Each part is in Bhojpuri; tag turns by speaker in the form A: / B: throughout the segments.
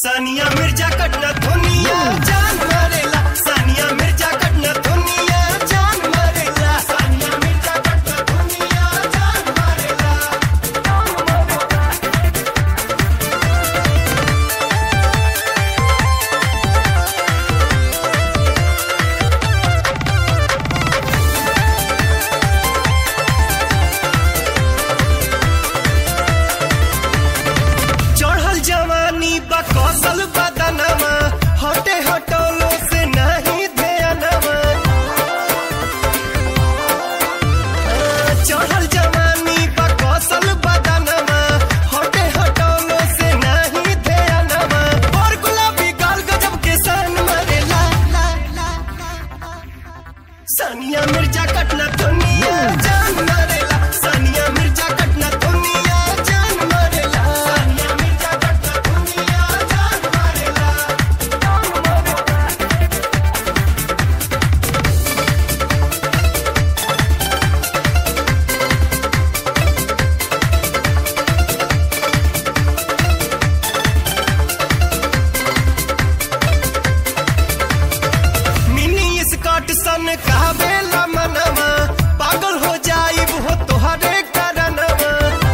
A: सानिया मिर्जा कटना धोनिया जान मारेला। सानिया मिर्जा कटना धोनिया जान मारेला। सानिया मिर्जा कटना धोनिया जान मारेला। चढ़ल जवानी बा कौशल बदनमा हटे हटोलो से नहीं ध्यानमा। चढ़ल जवानी बा कौशल बदनमा हटे हटोलो से नहीं ध्यानमा। और गुलाबी गाल गजब के सन मरेला। सानिया मिर्जा कटना धोनिया जान मारेला। सानिया मिर्जा कटना धोनिया जान मारेला। सानिया मिर्जा कटना धोनिया जान मारेला। मिनी स्कर्ट सन कहबेला मनवा पागल हो जाइब हो तोहरे करनवा।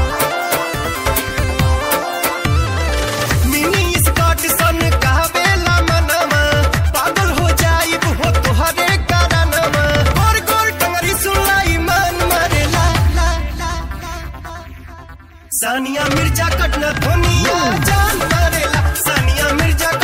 A: मिनी स्कर्ट सन कहबेला मनवा पागल हो जाइब हो तोहरे करनवा। गोर गोर टंगरी सुलाई मन मरेला। सानिया मिर्जा कटना धोनिया जान मारेला। सानिया मिर्जा